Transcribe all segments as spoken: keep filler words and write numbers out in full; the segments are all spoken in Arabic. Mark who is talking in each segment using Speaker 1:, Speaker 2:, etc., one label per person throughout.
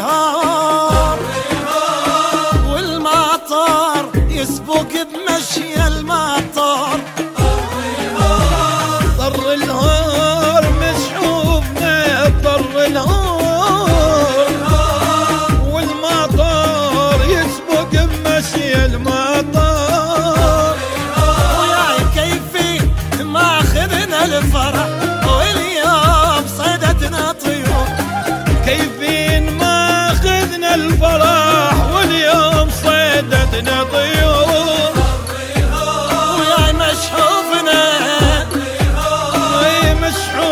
Speaker 1: الهار والمطار يسبق بمشي المطار. ضر الهار مسحوبنا ضر الهار والمطار يسبق بمشي المطار. وياي كيفي ماخذنا الفرح واليوم صيدتنا طيور.
Speaker 2: كيفين ماخذنا الفرح واليوم صيدتنا طيور.
Speaker 1: وياي مشحوبنا
Speaker 2: وياي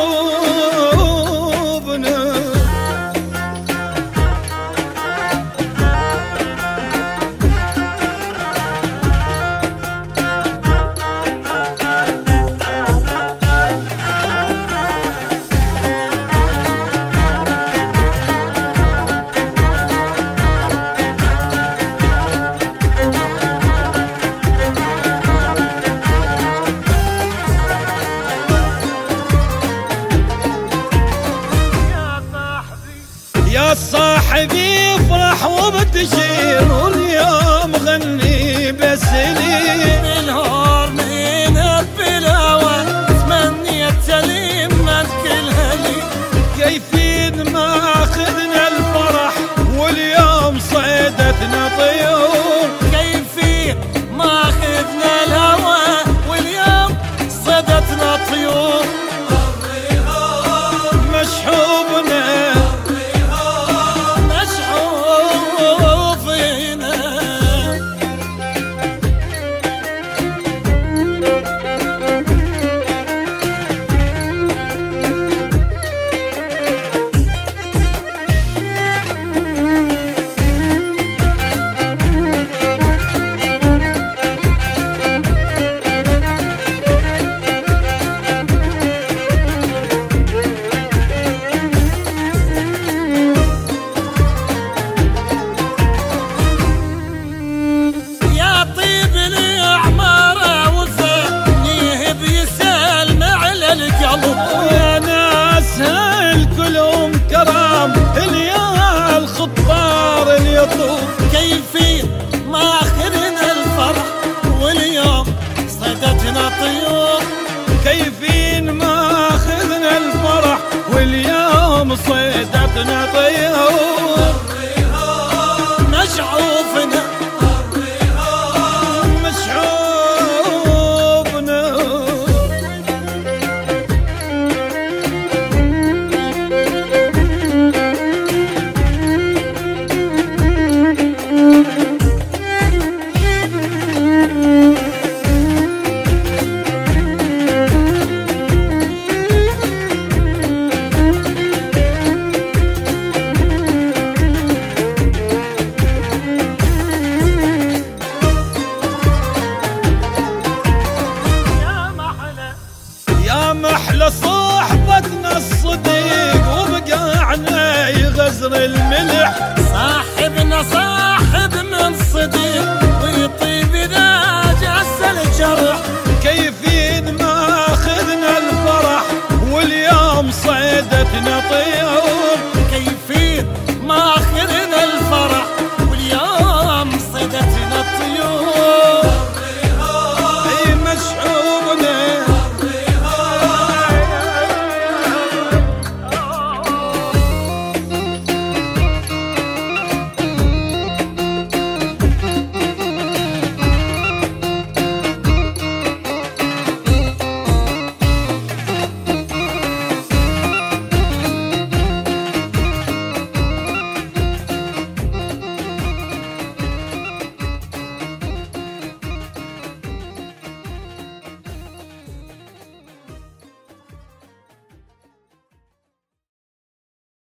Speaker 2: مشحوبنا. يا صاحبي افرح وابتشر واليوم غني بس لي.
Speaker 1: الهار من البلاوة تمنيت سليم من كلها لي.
Speaker 2: كيفين ماخذنا الفرح واليوم صيدتنا طيور.
Speaker 1: كيفين ماخذنا الهوى واليوم صيدتنا طيور.
Speaker 2: مشحوبنا يا ناس هالكلهم كرام اليا الخطار اليطوف.
Speaker 1: كيفين ماخذنا الفرح واليوم صيدتنا طيور.
Speaker 2: كيفين ماخذنا الفرح واليوم صيدتنا طيور.